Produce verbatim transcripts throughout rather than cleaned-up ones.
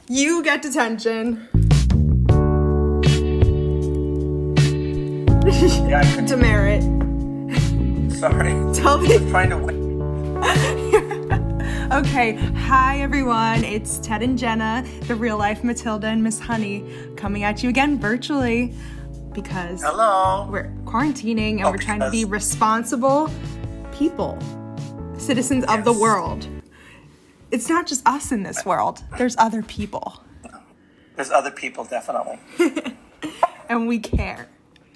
You get detention. Yeah, I couldn't. Demerit. Sorry. Tell me. I'm trying to win. Okay, hi everyone. It's Ted and Jenna, the real life Matilda and Miss Honey, coming at you again virtually because Hello. we're quarantining and Oh, we're trying to be because- responsible people, citizens of the Yes. world. It's not just us in this world. There's other people. There's other people, definitely. And we care.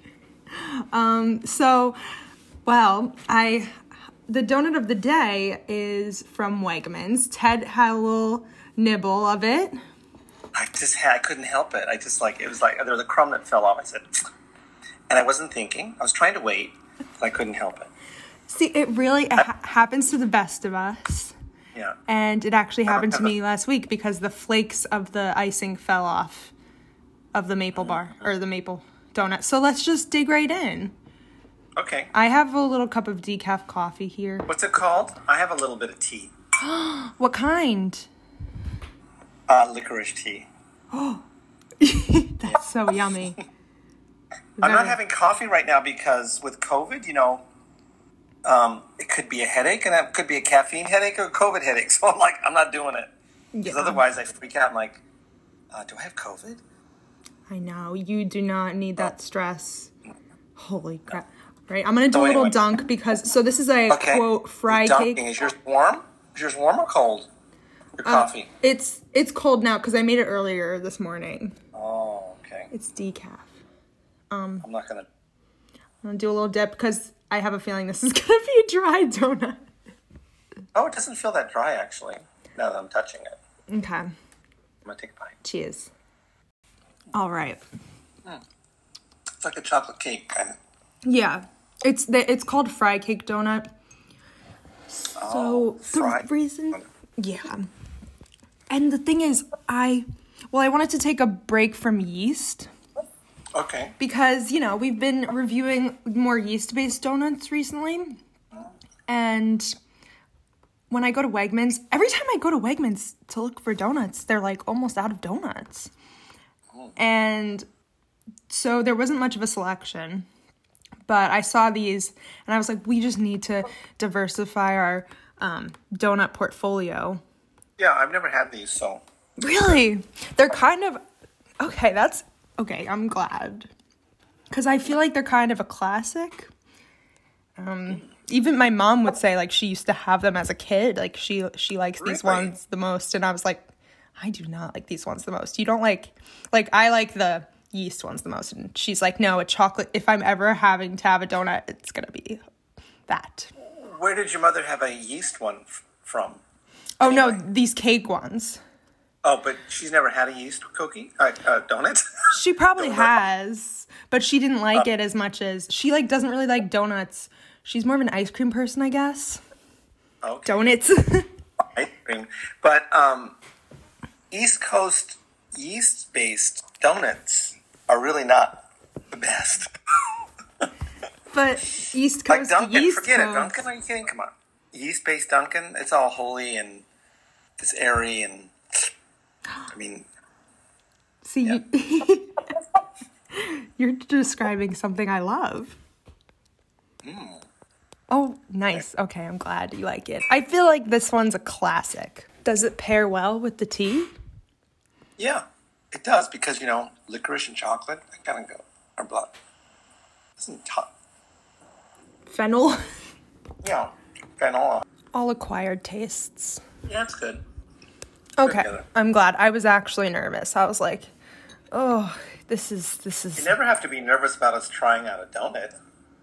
Um, so, well, I, the donut of the day is from Wegmans. Ted had a little nibble of it. I just had, I couldn't help it. I just like, it was like, there was a crumb that fell off. I said, and I wasn't thinking. I was trying to wait, but I couldn't help it. See, it really it ha- happens to the best of us. Yeah. And it actually happened to have a- me last week because the flakes of the icing fell off of the maple bar, or the maple donut. So let's just dig right in. Okay. I have a little cup of decaf coffee here. What's it called? I have a little bit of tea. What kind? Uh, licorice tea. That's so yummy. I'm not having coffee right now because with COVID, you know, um, it could be a headache, and it could be a caffeine headache or a COVID headache. So I'm like, I'm not doing it. Because Yeah. otherwise I freak out. I'm like, uh, do I have COVID? I know. You do not need that stress. Holy crap. Right, I'm going to do So a little anyway. dunk because, so this is a, Okay. quote, fry Dunking. cake. Is yours warm? Is yours warm or cold? Your Uh, coffee. It's it's cold now because I made it earlier this morning. Oh, okay. It's decaf. I'm not gonna. I'm going to do a little dip because I have a feeling this is going to be a dry donut. Oh, it doesn't feel that dry actually. Now that I'm touching it, Okay. I'm gonna take a bite. Cheers. All right. It's like a chocolate cake kind of. Yeah. It's the, it's called fry cake donut. So Oh, the fry. reason, yeah. And the thing is, I, well, I wanted to take a break from yeast Okay. because, you know, we've been reviewing more yeast-based donuts recently. And when I go to Wegmans, every time I go to Wegmans to look for donuts, they're like almost out of donuts. And so there wasn't much of a selection. But I saw these and I was like, we just need to diversify our um, donut portfolio. Yeah, I've never had these, so Really? They're kind of, okay, that's, okay, I'm glad. Because I feel like they're kind of a classic. Um, even my mom would say, like, she used to have them as a kid. Like, she she likes these Really? ones the most. And I was like, I do not like these ones the most. You don't like, like, I like the yeast ones the most. And she's like, no, a chocolate, if I'm ever having to have a donut, it's going to be that. where did your mother have a yeast one f- from? Oh, no, Anyway. these cake ones. Oh, but she's never had a yeast cookie, uh, uh, donut. She probably Donut. has, but she didn't like it as much as, she, like, doesn't really like donuts. She's more of an ice cream person, I guess. Okay. Donuts. Ice cream, but um, East Coast yeast-based donuts are really not the best. But East Like Coast, Dunkin', East forget Coast. it. Dunkin', are you kidding? Come on, yeast-based Dunkin', it's all holy and it's airy and I mean, See, you, you're describing something I love. Mm. Oh, nice. Okay, I'm glad you like it. I feel like this one's a classic. Does it pair well with the tea? yeah, it does because you know licorice and chocolate, they kind of go our blood. Isn't tough. Fennel. Yeah, fennel. All acquired tastes. Yeah, it's good. Okay, together. I'm glad. I was actually nervous. I was like, oh, this is, this You is, never have to be nervous about us trying out a donut.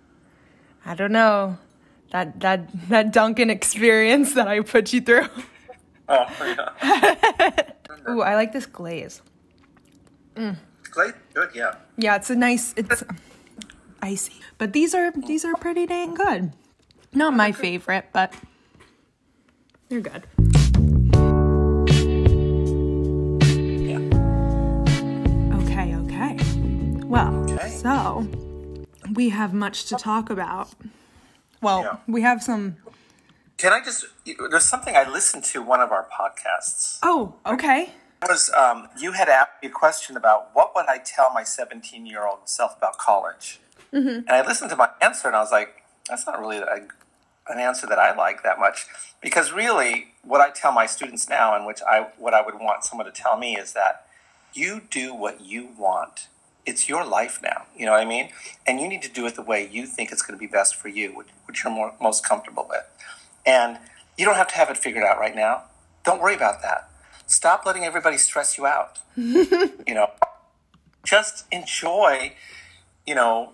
I don't know. That, that, that Dunkin' experience that I put you through. Oh, yeah. Ooh, I like this glaze. Glaze, good, yeah. Yeah, it's a nice, it's icy. But these are, these are pretty dang good. Not my favorite, but they're good. Yeah. Okay, okay. Well, Okay. so we have much to talk about. Well, Yeah. we have some. Can I just, there's something I listened to one of our podcasts. Oh, okay. Was um, you had asked me a question about what would I tell my seventeen-year-old self about college? Mm-hmm. And I listened to my answer, and I was like, that's not really a, an answer that I like that much. Because really, what I tell my students now, and which I what I would want someone to tell me, is that you do what you want. It's your life now, you know what I mean? And you need to do it the way you think it's going to be best for you, which, which you're more, most comfortable with. And you don't have to have it figured out right now. Don't worry about that. Stop letting everybody stress you out. You know, just enjoy, you know,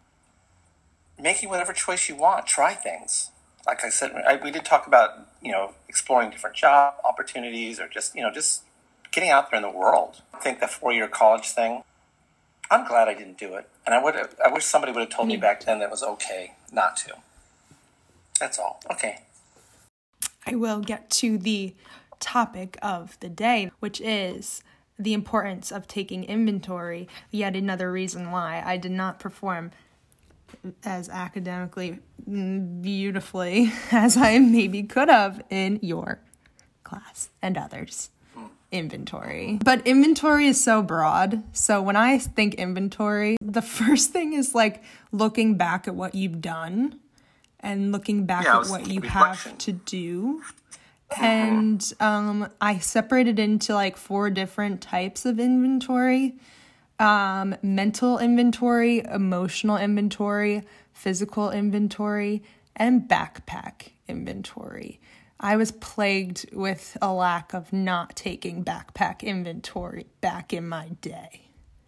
making whatever choice you want. Try things. Like I said, I, we did talk about, you know, exploring different job opportunities or just, you know, just getting out there in the world. I think the four-year college thing, I'm glad I didn't do it. And I would have, I wish somebody would have told me back then that it was okay not to. That's all. Okay. I will get to the topic of the day, which is the importance of taking inventory. Yet another reason why I did not perform as academically beautifully as I maybe could have in your class and others. Inventory. But inventory is so broad. So when I think inventory, the first thing is like looking back at what you've done and looking back yeah, at what you reflection. have to do. And um, I separated into like four different types of inventory. Um, mental inventory, emotional inventory, physical inventory, and backpack inventory. I was plagued with a lack of not taking backpack inventory back in my day.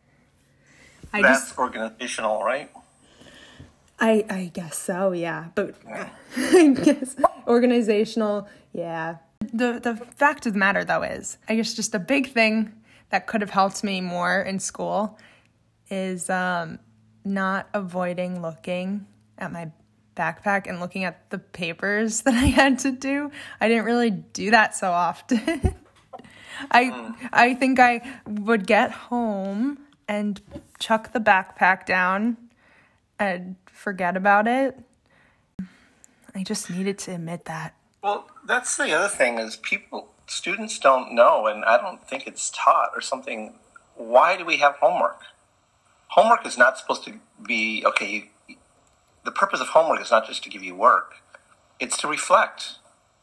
I That's just, organizational, right? I I guess so, yeah. But yeah. I guess organizational, yeah. The the fact of the matter, though, is I guess just a big thing that could have helped me more in school is um, not avoiding looking at my backpack and looking at the papers that I had to do. I didn't really do that so often. I mm. I think I would get home and chuck the backpack down and forget about it. I just needed to admit that. Well, that's the other thing is people, students don't know, and I don't think it's taught or something. Why do we have homework? Homework is not supposed to be, okay, you, the purpose of homework is not just to give you work. It's to reflect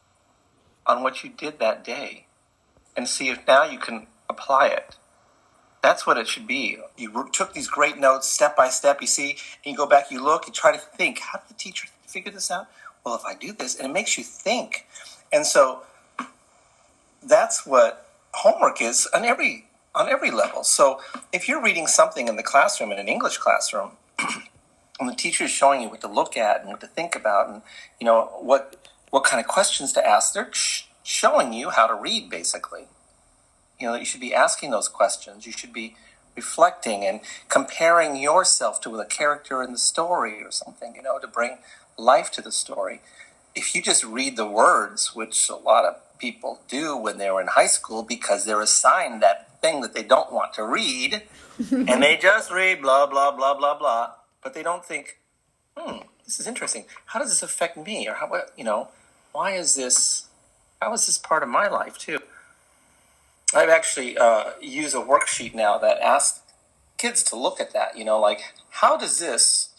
on what you did that day and see if now you can apply it. That's what it should be. You took these great notes step by step, you see, and you go back, you look, you try to think, how did the teacher figure this out? Well, if I do this, and it makes you think. And so that's what homework is on every on every level. So if you're reading something in the classroom, in an English classroom, and the teacher is showing you what to look at and what to think about and, you know, what what kind of questions to ask, they're sh- showing you how to read, basically. You know, you should be asking those questions. You should be reflecting and comparing yourself to a character in the story or something, you know, to bring life to the story. If you just read the words, which a lot of people do when they were in high school because they're assigned that thing that they don't want to read, and they just read blah, blah, blah, blah, blah, but they don't think, hmm, this is interesting. How does this affect me? Or how, you know, why is this, how is this part of my life too? I've actually uh, used a worksheet now that asks kids to look at that, you know, like, how does this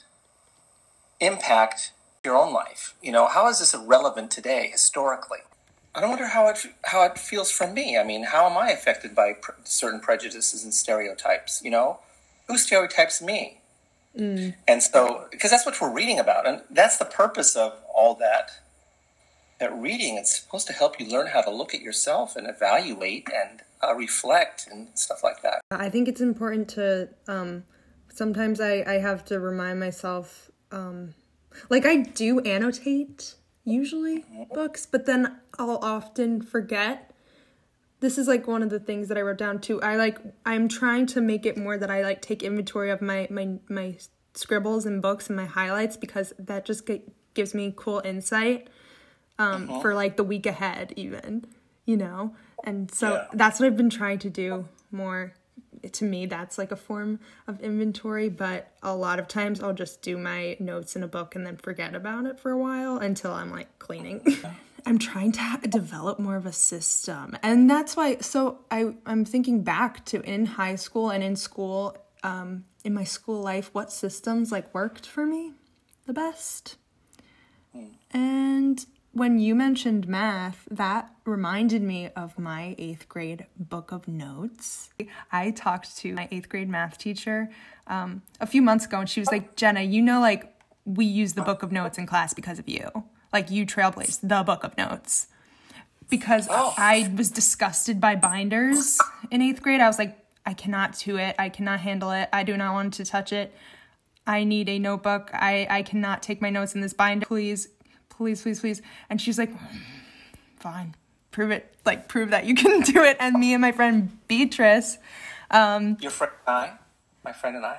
impact your own life? You know, how is this relevant today, historically? I wonder how it how it feels for me. I mean, how am I affected by pre- certain prejudices and stereotypes? You know, who stereotypes me? Mm. And so, because that's what we're reading about, and that's the purpose of all that. That reading, it's supposed to help you learn how to look at yourself and evaluate and uh, reflect and stuff like that. I think it's important to. Um, sometimes I I have to remind myself. Um, Like, I do annotate, usually, books, but then I'll often forget. This is, like, one of the things that I wrote down, too. I, like, I'm trying to make it more that I, like, take inventory of my, my, my scribbles and books and my highlights because that just get, gives me cool insight um, uh-huh. for, like, the week ahead, even, you know? And so yeah. that's what I've been trying to do more. To me, that's like a form of inventory, but a lot of times I'll just do my notes in a book and then forget about it for a while until I'm like cleaning. I'm trying to ha- develop more of a system. And that's why, so I, I'm thinking back to in high school and in school, um, in my school life, what systems like worked for me the best. Mm. And when you mentioned math, that reminded me of my eighth grade book of notes. I talked to my eighth grade math teacher um, a few months ago, and she was like, Jenna, you know, like, we use the book of notes in class because of you. Like, you trailblazed the book of notes. Because oh. I was disgusted by binders in eighth grade. I was like, I cannot do it. I cannot handle it. I do not want to touch it. I need a notebook. I, I cannot take my notes in this binder. Please, please, please, please. And she's like, fine, prove it. Like, prove that you can do it. And me and my friend Beatrice. Um, Your friend and I? My friend and I?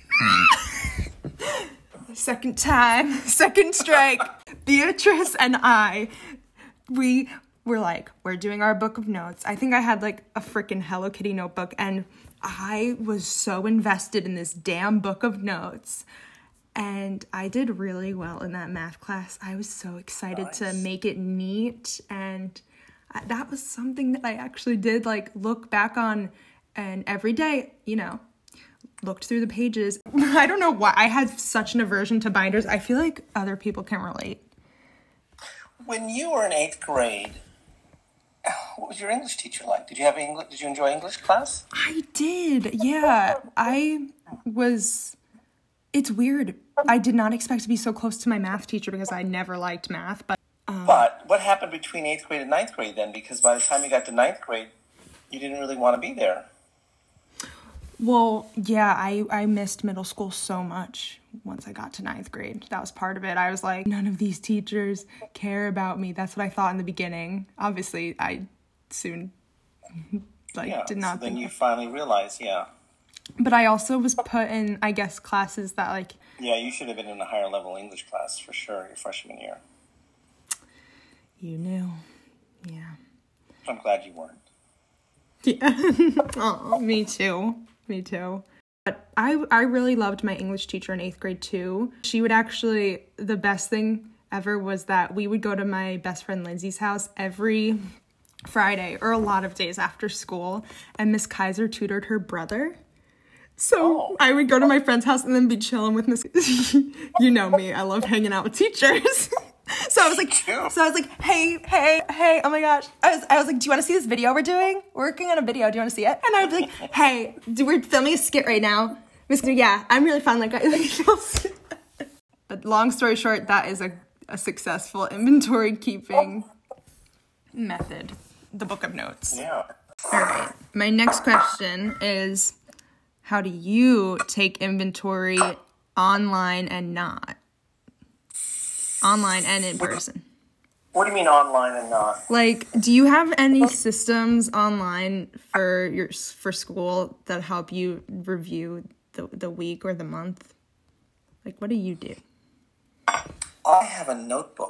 Second time, second strike. Beatrice and I, we were like, we're doing our book of notes. I think I had like a freaking Hello Kitty notebook, and I was so invested in this damn book of notes. And I did really well in that math class. I was so excited nice. to make it neat. And that was something that I actually did like look back on, and every day, you know, looked through the pages. I don't know why I had such an aversion to binders. I feel like other people can relate. When you were in eighth grade, what was your English teacher like? Did you have English? Did you enjoy English class? I did. Yeah, I was. It's weird. I did not expect to be so close to my math teacher because I never liked math. But um, but what happened between eighth grade and ninth grade then? Because by the time you got to ninth grade, you didn't really want to be there. Well, yeah, I, I missed middle school so much once I got to ninth grade. That was part of it. I was like, none of these teachers care about me. That's what I thought in the beginning. Obviously, I soon like yeah, did not so then think you finally realized, yeah. But I also was put in, I guess, classes that like... Yeah, you should have been in a higher level English class for sure your freshman year. You knew. Yeah. I'm glad you weren't. Yeah. Oh, me too. Me too. But I, I really loved my English teacher in eighth grade too. She would actually, the best thing ever was that we would go to my best friend Lindsay's house every Friday or a lot of days after school, and Miss Kaiser tutored her brother. So oh. I would go to my friend's house and then be chilling with Miss. You know me, I love hanging out with teachers. So I was like, so I was like, hey, hey, hey, oh my gosh. I was, I was like, do you want to see this video we're doing? We're working on a video. Do you want to see it? And I would be like, hey, do, we're filming a skit right now. Mister Yeah, I'm really fun. Like, but long story short, that is a, a successful inventory keeping method. The book of notes. Yeah. All right. My next question is, how do you take inventory online and not? Online and in person. What do you mean online and not? Like, do you have any systems online for your for school that help you review the the week or the month? Like, what do you do? I have a notebook.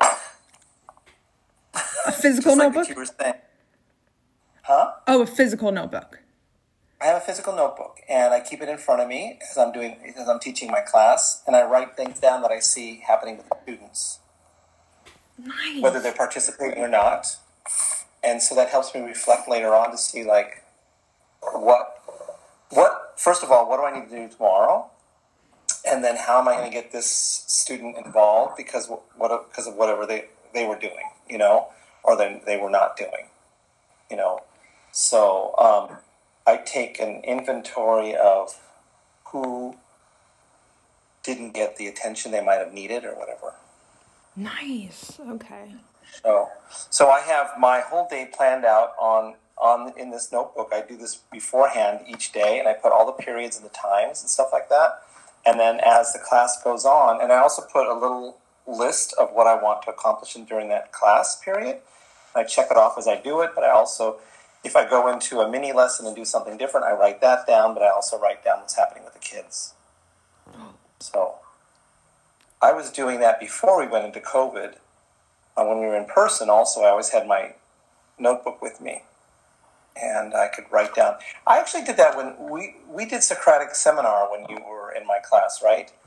A physical Just like notebook? what you were saying. Huh? Oh, a physical notebook. I have a physical notebook, and I keep it in front of me as I'm doing as I'm teaching my class, and I write things down that I see happening with the students, nice. Whether they're participating or not. And so that helps me reflect later on to see like what what first of all, what do I need to do tomorrow, and then how am I going to get this student involved because what because of whatever they, they were doing, you know, or they they were not doing, you know. So. Um, I take an inventory of who didn't get the attention they might have needed or whatever. Nice. Okay. So, so I have my whole day planned out on, on in this notebook. I do this beforehand each day, and I put all the periods and the times and stuff like that. And then as the class goes on, and I also put a little list of what I want to accomplish in, during that class period. I check it off as I do it, but I also... If I go into a mini lesson and do something different, I write that down, but I also write down what's happening with the kids. So I was doing that before we went into COVID. Uh, when we were in person also, I always had my notebook with me, and I could write down. I actually did that when we, we did Socratic seminar when you were in my class, right?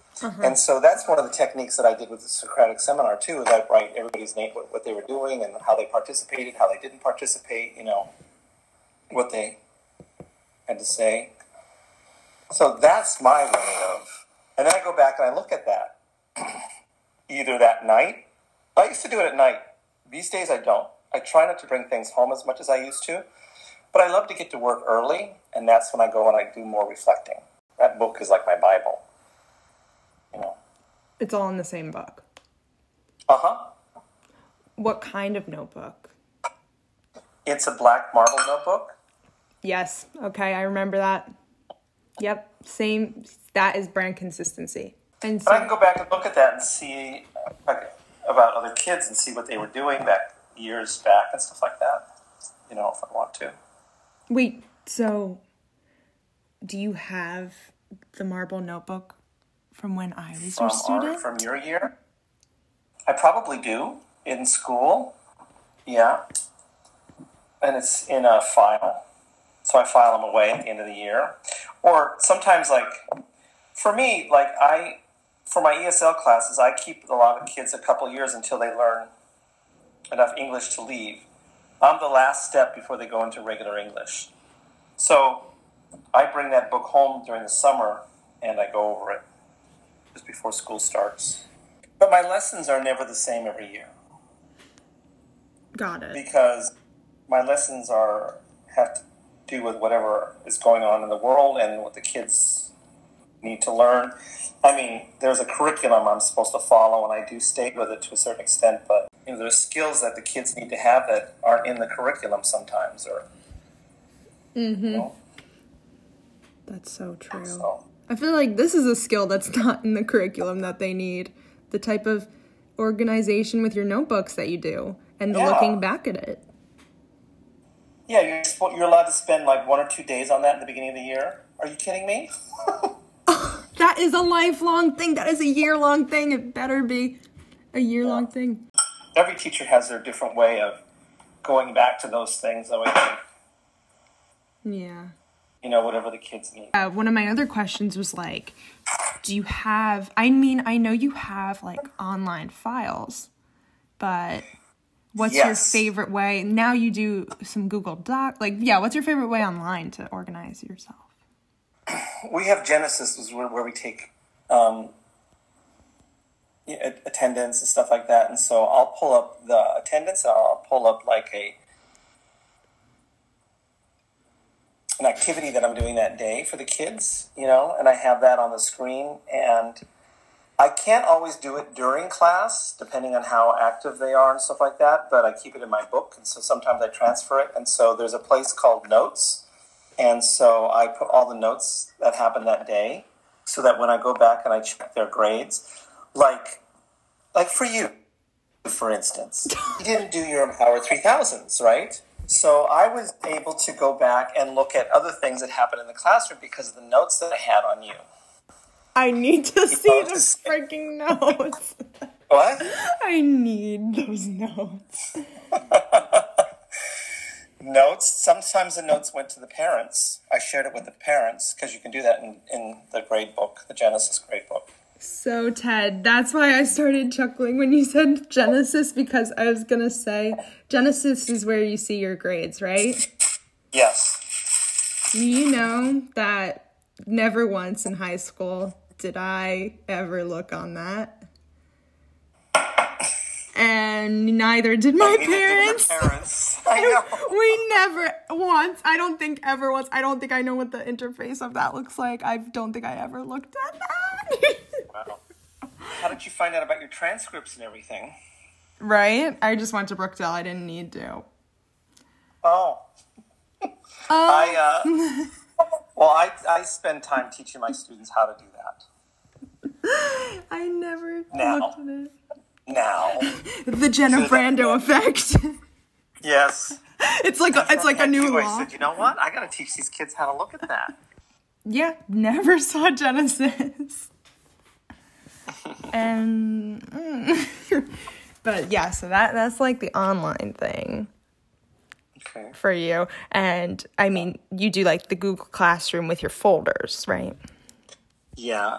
Uh-huh. And so that's one of the techniques that I did with the Socratic seminar too, is I write everybody's name, what, what they were doing and how they participated, how they didn't participate, you know, what they had to say. So that's my way of, and then I go back and I look at that, either that night. I used to do it at night. These days I don't. I try not to bring things home as much as I used to, but I love to get to work early, and that's when I go and I do more reflecting. That book is like my Bible, you know. It's all in the same book. Uh-huh. What kind of notebook? It's a black marble notebook. Yes. Okay, I remember that. Yep, same. That is brand consistency. And so, but I can go back and look at that and see like, about other kids and see what they were doing back years back and stuff like that, you know, if I want to. Wait, so do you have the marble notebook from when I was from your student? Our, from your year? I probably do, in school, yeah. And it's in a file, so I file them away at the end of the year. Or sometimes, like, for me, like, I, for my E S L classes, I keep a lot of kids a couple years until they learn enough English to leave. I'm the last step before they go into regular English. So I bring that book home during the summer and I go over it just before school starts. But my lessons are never the same every year. Got it. Because my lessons are have to do with whatever is going on in the world and what the kids need to learn. I mean, there's a curriculum I'm supposed to follow, and I do stay with it to a certain extent, but you know, there's skills that the kids need to have that aren't in the curriculum sometimes, or mm-hmm. you know? That's so true. So. I feel like this is a skill that's not in the curriculum that they need. The type of organization with your notebooks that you do, and the yeah. looking back at it. Yeah, you're, you're allowed to spend like one or two days on that in the beginning of the year. Are you kidding me? That is a lifelong thing. That is a year-long thing. It better be a year-long yeah. thing. Every teacher has their different way of going back to those things. That way they, yeah. You know, whatever the kids need. Uh, one of my other questions was like, do you have, I mean, I know you have like online files, but what's yes. your favorite way? Now you do some Google Doc. Like, yeah, what's your favorite way online to organize yourself? We have Genesis, is where, where we take um, attendance and stuff like that. And so I'll pull up the attendance. I'll pull up like a an activity that I'm doing that day for the kids, you know, and I have that on the screen. And I can't always do it during class, depending on how active they are and stuff like that, but I keep it in my book, and so sometimes I transfer it. And so there's a place called Notes, and so I put all the notes that happened that day so that when I go back and I check their grades, like, like for you, for instance, you didn't do your Empower three thousands, right? So I was able to go back and look at other things that happened in the classroom because of the notes that I had on you. I need to you see the freaking notes. What? I need those notes. Notes. Sometimes the notes went to the parents. I shared it with the parents because you can do that in, in the grade book, the Genesis grade book. So, Ted, that's why I started chuckling when you said Genesis, because I was going to say Genesis is where you see your grades, right? Yes. You know that never once in high school did I ever look on that. And neither did my neither parents. Did your parents. I know. We never once, I don't think ever once, I don't think I know what the interface of that looks like. I don't think I ever looked at that. Wow. How did you find out about your transcripts and everything? Right? I just went to Brookdale. I didn't need to. Oh. Um. I, uh, well, I, I spend time teaching my students how to do that. I never now. looked at it. Now. The Jenna so Brando effect. Yes. It's like a, it's like a new too. law. I said, you know what? I got to teach these kids how to look at that. Yeah, never saw Genesis. And mm. But yeah, so that that's like the online thing. Okay. For you. And I mean, you do like the Google Classroom with your folders, right? Yeah.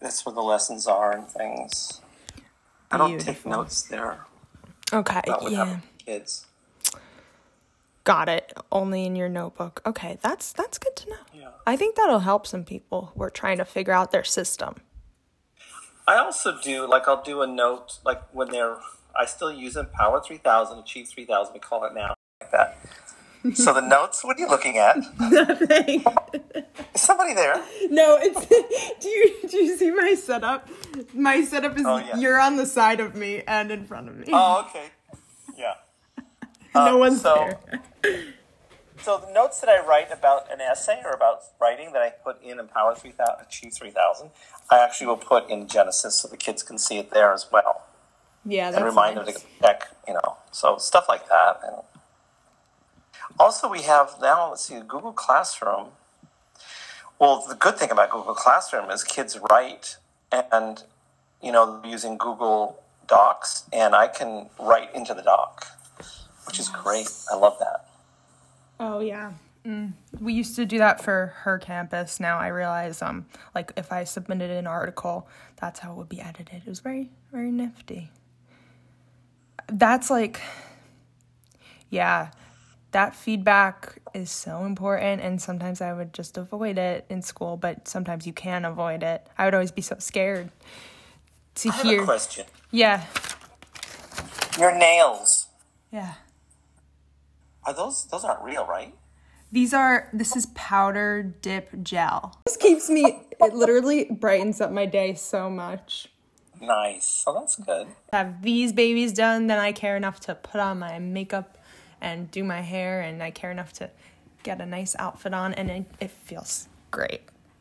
that's where the lessons are and things. I don't take Beautiful. notes there. Okay, Not with yeah. having kids. Got it. Only in your notebook. Okay, that's that's good to know. Yeah. I think that'll help some people who are trying to figure out their system. I also do, like, I'll do a note, like, when they're, I still use them, Power three thousand, Achieve three thousand, we call it now, like that. So the notes, what are you looking at? Nothing. Is somebody there? No, it's. Do you do you see my setup? My setup is Oh, yeah. you're on the side of me and in front of me. Oh, okay. Yeah. no Um, one's so, there. So the notes that I write about an essay or about writing that I put in Empower three thousand, Achieve three thousand, I actually will put in Genesis so the kids can see it there as well. Yeah, that's And remind nice. them to check, you know, so stuff like that. And also we have now, let's see, Google Classroom. Well, the good thing about Google Classroom is kids write and, you know, using Google Docs, and I can write into the doc, which is great. I love that. Oh yeah. Mm. We used to do that for her campus. Now I realize, um, like if I submitted an article, that's how it would be edited. It was very, very nifty. That's like, yeah, that feedback is so important, and sometimes I would just avoid it in school, but sometimes you can avoid it. I would always be so scared to I have hear. a question. Yeah, Your nails, yeah. are those, those aren't real, right? These are, this is powder dip gel. This keeps me, it literally brightens up my day so much. Nice. Oh, that's good. Have these babies done, then I care enough to put on my makeup and do my hair, and I care enough to get a nice outfit on, and it, it feels great.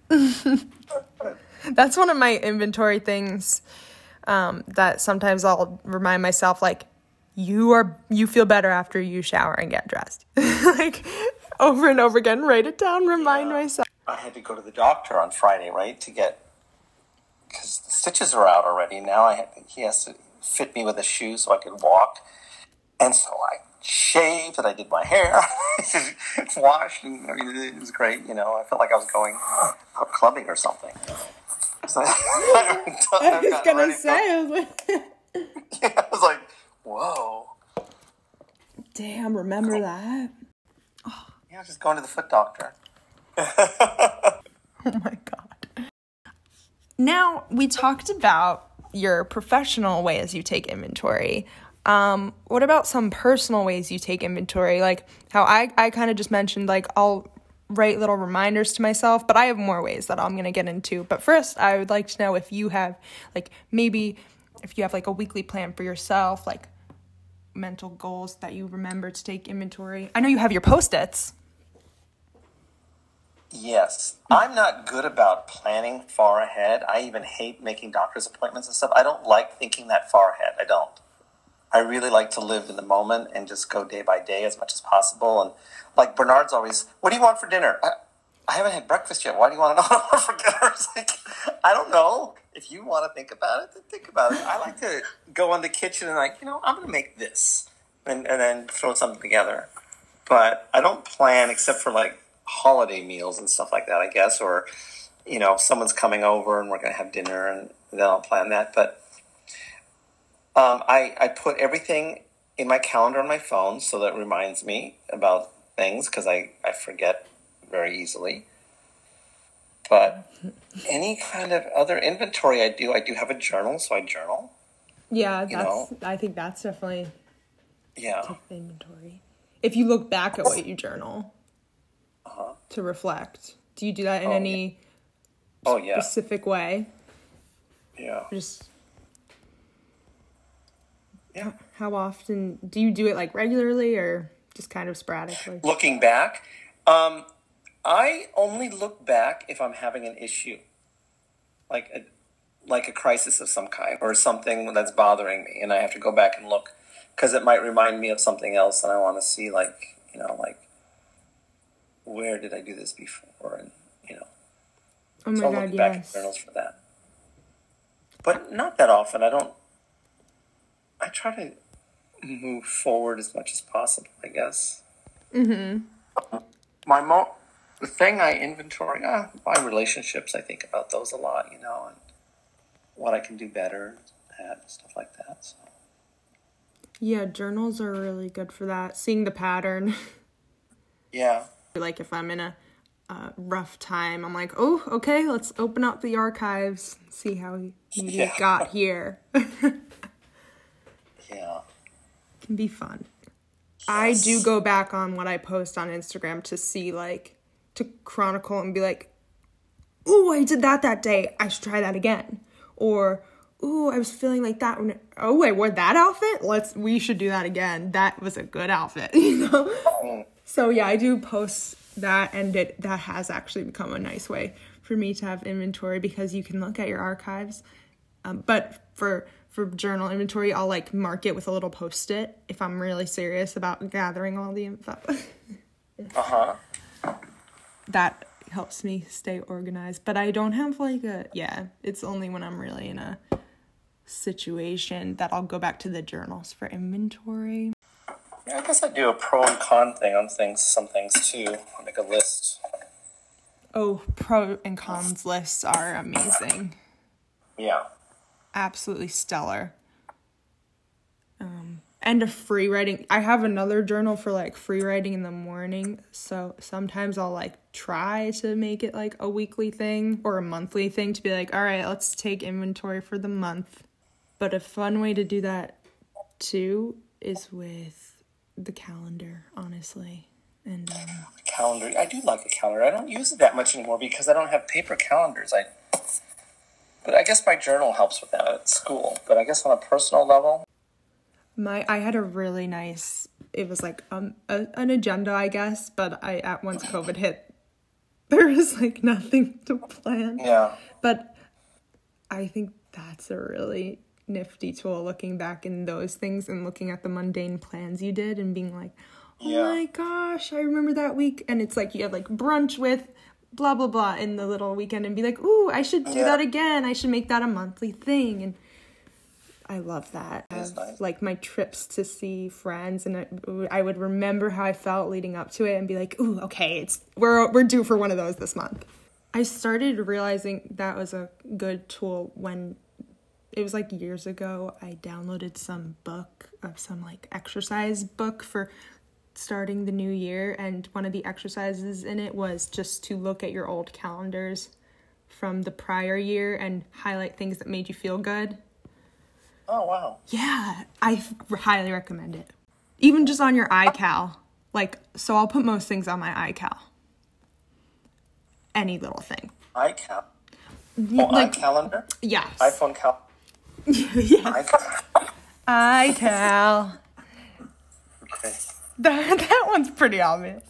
That's one of my inventory things um, that sometimes I'll remind myself, like, you are you feel better after you shower and get dressed. Like, over and over again, write it down, remind Yeah. myself. I had to go to the doctor on Friday, right, to get, because the stitches are out already. Now I had, he has to fit me with a shoe so I could walk. And so I shaved and I did my hair, washed, and I mean, it was great. You know, I felt like I was going out clubbing or something. So I I was gonna say, I was like, yeah, I was like, whoa. damn, remember that? Yeah, just going to the foot doctor. Oh my God. Now, we talked about your professional ways you take inventory. Um, what about some personal ways you take inventory? Like how I, I kind of just mentioned, like I'll write little reminders to myself, but I have more ways that I'm going to get into. But first, I would like to know if you have, like, maybe if you have like a weekly plan for yourself, like mental goals that you remember to take inventory. I know you have your Post-its. Yes. I'm not good about planning far ahead. I even hate making doctor's appointments and stuff. I don't like thinking that far ahead. I don't. I really like to live in the moment and just go day by day as much as possible. And like Bernard's always, what do you want for dinner? I, I haven't had breakfast yet. Why do you want to know what I want for dinner? It's like, I don't know. If you want to think about it, then think about it. I like to go in the kitchen and like, you know, I'm going to make this and, and then throw something together. But I don't plan except for like holiday meals and stuff like that, I guess, or, you know, someone's coming over and we're going to have dinner and then I'll plan that. But um, I, I put everything in my calendar on my phone so that it reminds me about things because I, I forget very easily. But any kind of other inventory I do, I do have a journal, so I journal. Yeah, You that's, know? I think that's definitely Yeah. inventory. If you look back at what you journal Uh-huh. to reflect, do you do that in Oh, any Oh, yeah. specific way? Yeah. Or just Yeah. how often do you do it, like regularly or just kind of sporadically? Looking back, um, I only look back if I'm having an issue, like a, like a crisis of some kind or something that's bothering me, and I have to go back and look because it might remind me of something else, and I want to see, like, you know, like where did I do this before, and you know, Oh my so I'll God, look back yes. at journals for that. But not that often. I don't. I try to move forward as much as possible, I guess. Mm-hmm. My mo, the thing I inventory, uh, my relationships. I think about those a lot, you know, and what I can do better at, stuff like that. So. Yeah, journals are really good for that. Seeing the pattern. Yeah. Like if I'm in a uh, rough time, I'm like, oh, okay, let's open up the archives, see how we maybe Yeah. got here. Yeah. Can be fun. Yes. I do go back on what I post on Instagram to see, like, to chronicle and be like, ooh, I did that that day. I should try that again. Or, ooh, I was feeling like that when, oh, I wore that outfit? Let's, we should do that again. That was a good outfit, you know? Mm. So, yeah, I do post that, and it that has actually become a nice way for me to have inventory because you can look at your archives. Um, but for for journal inventory, I'll, like, mark it with a little Post-it if I'm really serious about gathering all the info. Uh-huh. That helps me stay organized. But I don't have, like, a... Yeah, it's only when I'm really in a situation that I'll go back to the journals for inventory. Yeah, I guess I do a pro and con thing on things, some things, too. I make a list. Oh, pro and cons lists are amazing. Yeah. Absolutely stellar. Um, and a free writing. I have another journal for like free writing in the morning. So sometimes I'll like try to make it like a weekly thing or a monthly thing to be like, all right, let's take inventory for the month. But a fun way to do that too is with the calendar, honestly. And um, calendar. I do like a calendar. I don't use it that much anymore because I don't have paper calendars. I But I guess my journal helps with that at school. But I guess on a personal level... My I had a really nice... It was like um a, an agenda, I guess. But I at once COVID hit, there was like nothing to plan. Yeah. But I think that's a really nifty tool, looking back in those things and looking at the mundane plans you did and being like, oh Yeah. my gosh, I remember that week. And it's like you have like brunch with... blah, blah, blah in the little weekend and be like, ooh, I should do Yeah. that again. I should make that a monthly thing. And I love that. I That's have, nice. like, my trips to see friends, and I, I would remember how I felt leading up to it and be like, ooh, okay, it's we're we're due for one of those this month. I started realizing that was a good tool when it was, like, years ago. I downloaded some book of some, like, exercise book for starting the new year, and one of the exercises in it was just to look at your old calendars from the prior year and highlight things that made you feel good. Oh, wow. Yeah, I f- highly recommend it. Even just on your iCal. Like, so I'll put most things on my iCal. Any little thing. iCal. Y- Oh, like, iCalendar? yes. iPhone cal... Yes. iCal. iCal. Okay. That, that one's pretty obvious.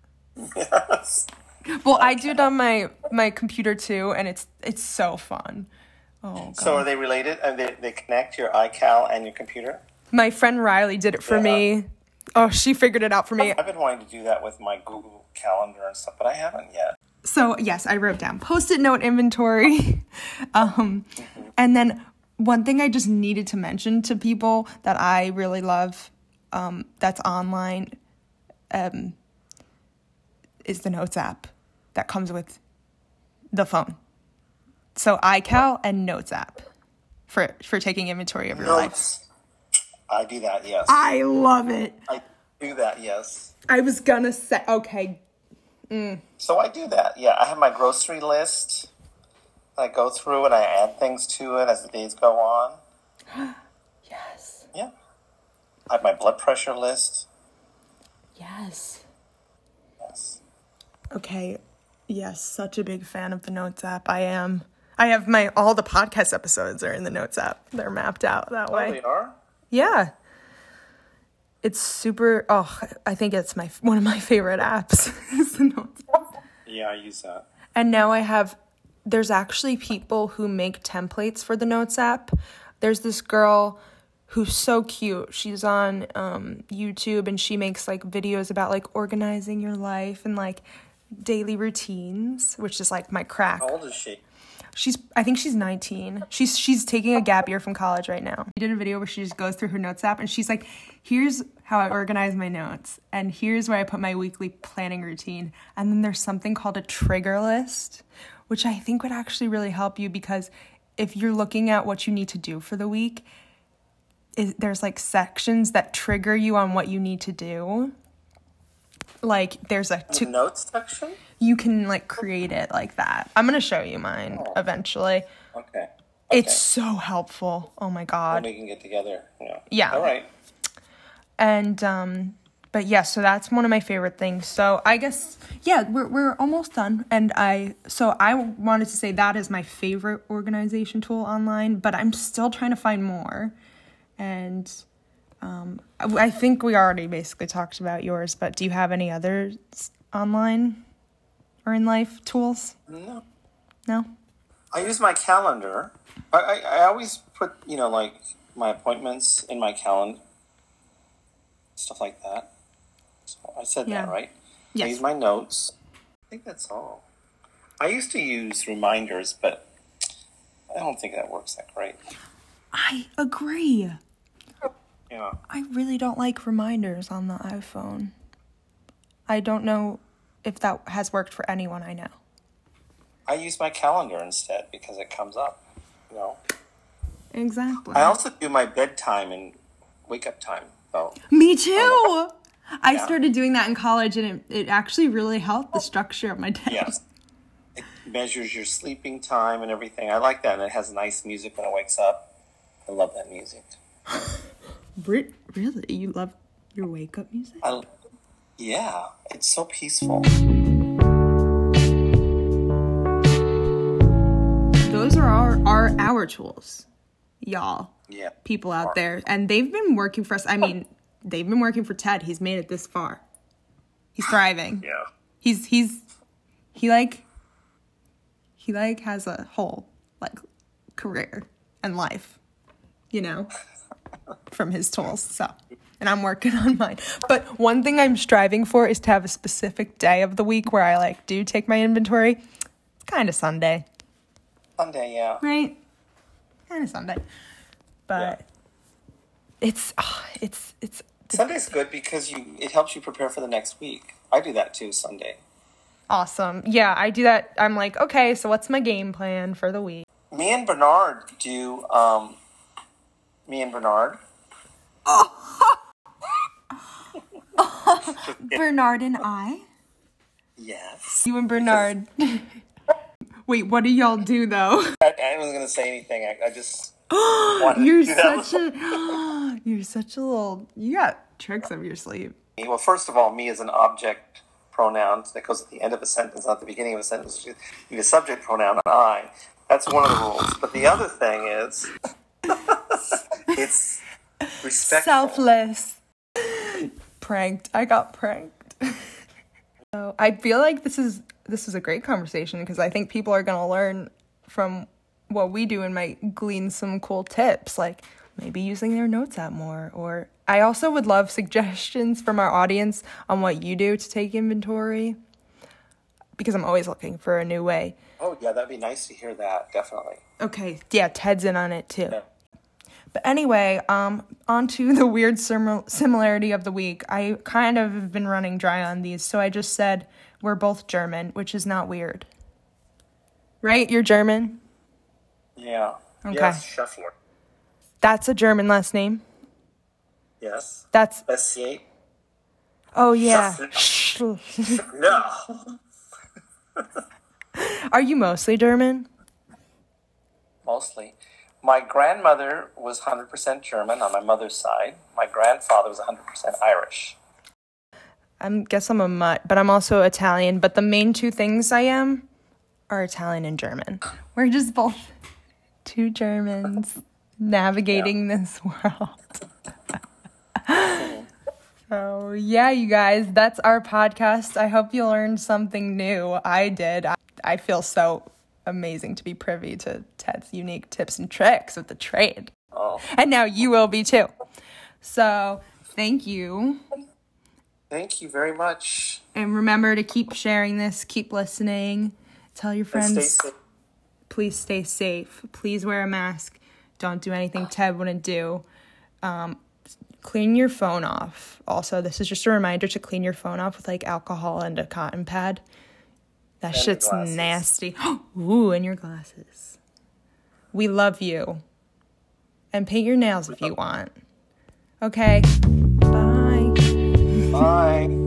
Yes. Well, I do it on my, my computer too, and it's it's so fun. Oh, God. So are they related? And they, they connect your iCal and your computer? My friend Riley did it for Yeah. me. Oh, she figured it out for me. I've been wanting to do that with my Google Calendar and stuff, but I haven't yet. So, yes, I wrote down Post-it note inventory. um, Mm-hmm. And then one thing I just needed to mention to people that I really love um, that's online um, is the Notes app that comes with the phone. So iCal and Notes app for, for taking inventory of your life. Notes. I do that, yes. I love it. I do that, yes. I was gonna say, okay. So I do that, yeah. I have my grocery list. I go through and I add things to it as the days go on. Yes. Yeah. I have my blood pressure list. Yes. Yes. Okay. Yes, such a big fan of the Notes app. I am. I have my, all the podcast episodes are in the Notes app. They're mapped out that Oh, way. they are? Yeah. It's super, oh, I think it's my one of my favorite apps is the Notes app. Yeah, I use that. And now I have, there's actually people who make templates for the Notes app. There's this girl who's so cute. She's on um, YouTube, and she makes like videos about like organizing your life and like daily routines, which is like my crack. How old is she? She's, I think she's nineteen. She's she's taking a gap year from college right now. She did a video where she just goes through her Notes app, and she's like, here's how I organize my notes, and here's where I put my weekly planning routine. And then there's something called a trigger list, which I think would actually really help you, because if you're looking at what you need to do for the week, is there's like sections that trigger you on what you need to do. Like there's a to- notes section. You can like create it like that. I'm gonna show you mine oh. eventually. Okay. okay. It's so helpful. Oh my god. Then we can get together. Yeah. Yeah. All right. And um, but yeah, so that's one of my favorite things. So I guess yeah, we're we're almost done. And I so I wanted to say that is my favorite organization tool online, but I'm still trying to find more. And um, I think we already basically talked about yours, but do you have any others online or in life tools? No. No? I use my calendar. I, I, I always put, you know, like my appointments in my calendar, stuff like that. So I said yeah. that, right? Yes. I use my notes. I think that's all. I used to use reminders, but I don't think that works that great. I agree. Yeah. I really don't like reminders on the iPhone. I don't know if that has worked for anyone I know. I use my calendar instead because it comes up, you know. Exactly. I also do my bedtime and wake up time, though. Me too! I yeah. started doing that in college, and it, it actually really helped the structure of my day. Yes. It measures your sleeping time and everything. I like that, and it has nice music when it wakes up. I love that music. Really? You love your wake-up music? I, yeah, it's so peaceful. Those are our, our, our tools, y'all. Yeah. People out there. And they've been working for us. I mean, they've been working for Ted. He's made it this far. He's thriving. Yeah. He's, he's, he like, he like has a whole, like, career and life, you know? From his tools, so and I'm working on mine. But one thing I'm striving for is to have a specific day of the week where I like do take my inventory. It's kind of Sunday. Sunday, yeah. Right? Kind of Sunday. But yeah. it's, oh, it's it's Sunday's good because you it helps you prepare for the next week. I do that too Sunday. Awesome. Yeah, I do that. I'm like, okay, so what's my game plan for the week? Me and Bernard do um Me and Bernard. Oh. oh. Bernard and I? Yes. You and Bernard. Wait, what do y'all do, though? I, I wasn't going to say anything. I, I just You're such a... You're such a little... You got tricks up your sleeve. Well, first of all, me is an object pronoun that goes at the end of a sentence, not at the beginning of a sentence. You need a subject pronoun, I. That's one of the rules. But the other thing is... it's respectful. Selfless. Pranked. I got pranked. So I feel like this is this is a great conversation because I think people are going to learn from what we do and might glean some cool tips, like maybe using their notes app more. Or I also would love suggestions from our audience on what you do to take inventory because I'm always looking for a new way. Oh, yeah, that'd be nice to hear that, definitely. Okay, yeah, Ted's in on it too. Yeah. But anyway, um, on to the weird sim- similarity of the week. I kind of have been running dry on these, so I just said we're both German, which is not weird. Right? You're German? Yeah. Okay. Yes, Scheffler. That's a German last name? Yes. That's... S C A. Oh, yeah. No. Are you mostly German? Mostly. My grandmother was one hundred percent German on my mother's side. My grandfather was one hundred percent Irish. I guess I'm a mutt, but I'm also Italian. But the main two things I am are Italian and German. We're just both two Germans navigating yeah. this world. So, yeah, you guys, that's our podcast. I hope you learned something new. I did. I, I feel so amazing to be privy to Ted's unique tips and tricks of the trade. Oh. And now you will be too. So, thank you. Thank you very much. And remember to keep sharing this, keep listening, tell your friends. And stay safe. Please stay safe. Please wear a mask. Don't do anything Ted wouldn't do. Um, clean your phone off. Also, this is just a reminder to clean your phone off with like alcohol and a cotton pad. That And shit's nasty. Ooh, and your glasses. We love you. And paint your nails if you want. Okay. Bye. Bye.